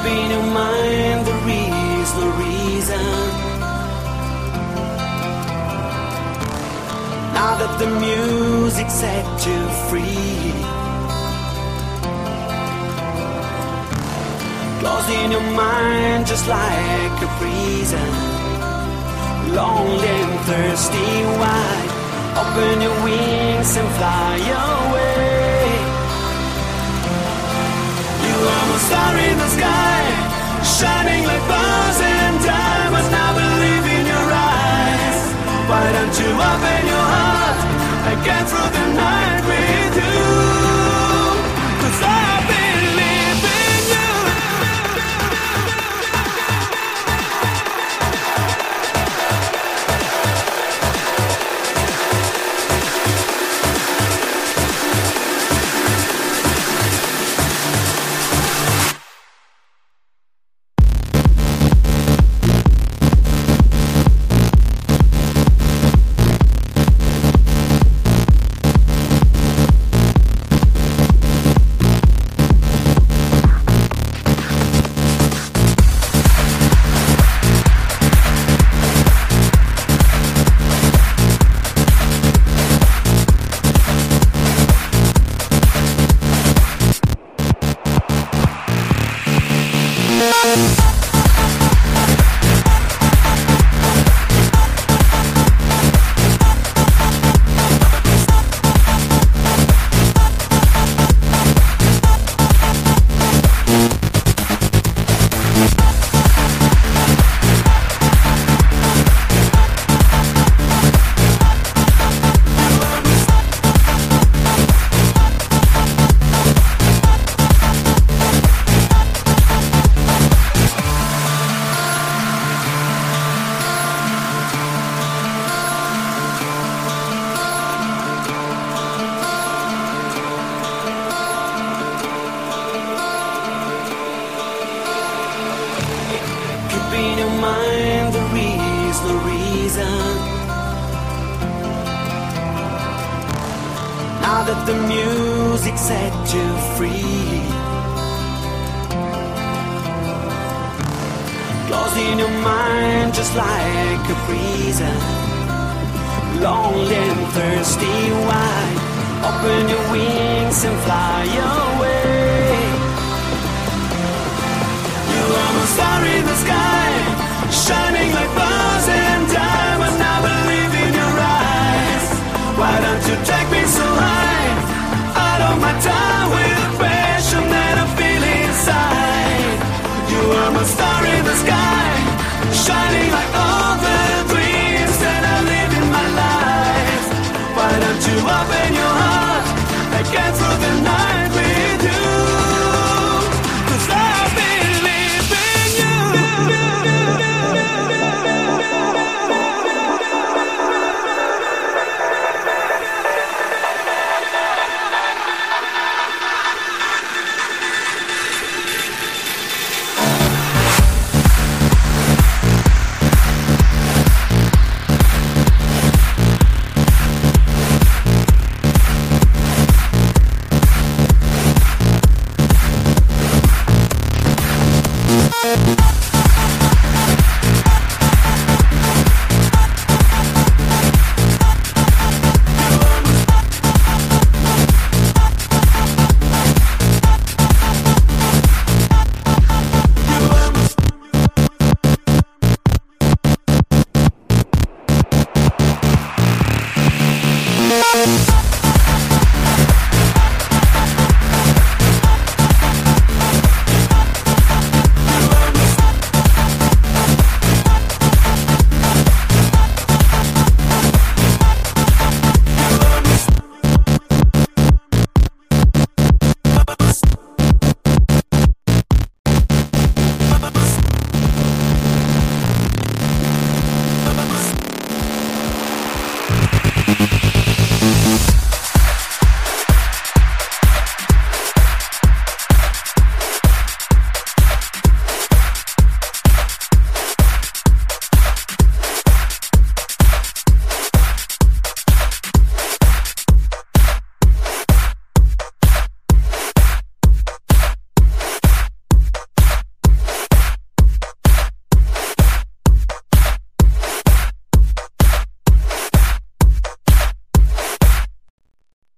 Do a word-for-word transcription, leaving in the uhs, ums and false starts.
in your mind, there is no reason. Now that the music set you free, closed in your mind just like a prison, lonely and thirsty. Why? Open your wings and fly away. You are a star in the sky, shining like pearls and diamonds. Now believe in your eyes. Why don't you open your heart and get through the night with you? 'Cause I believe in you. In your mind, there is no reason. Now that the music set you free, closed in your mind just like a prison, lonely and thirsty. Why? Open your wings and fly away. You are a star in the sky, shining like